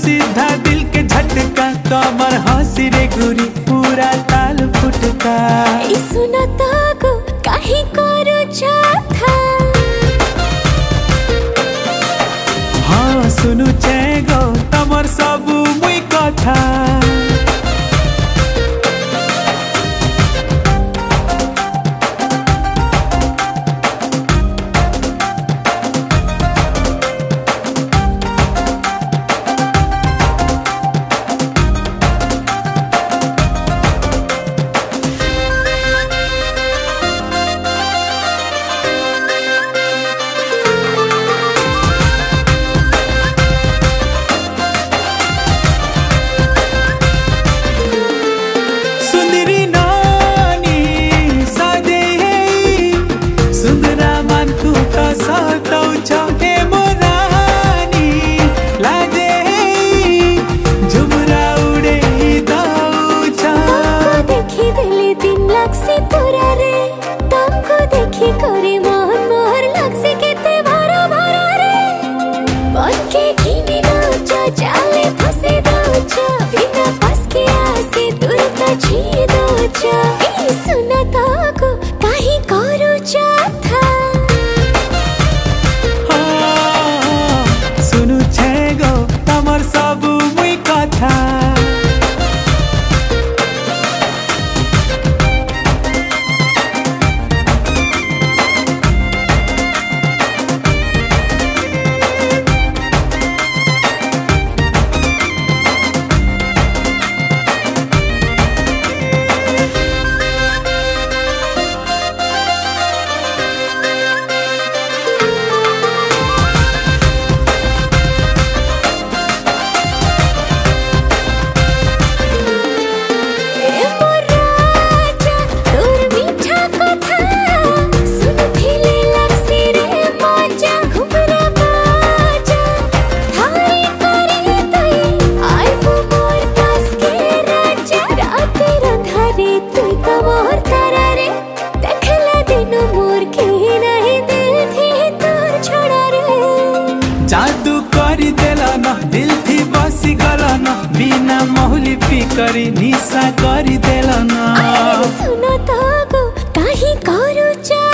सीधा दिल के झटका तमर हंसी रे गुरी पूरा ताल फुटका ई सुनता को काहे करू था हाँ सुनु गो तमर सबू मुई कथा जादू करी देला न दिल थी बसी गला न बिना महुली फिकरी निशा करी देला न सुनो तो काहे करू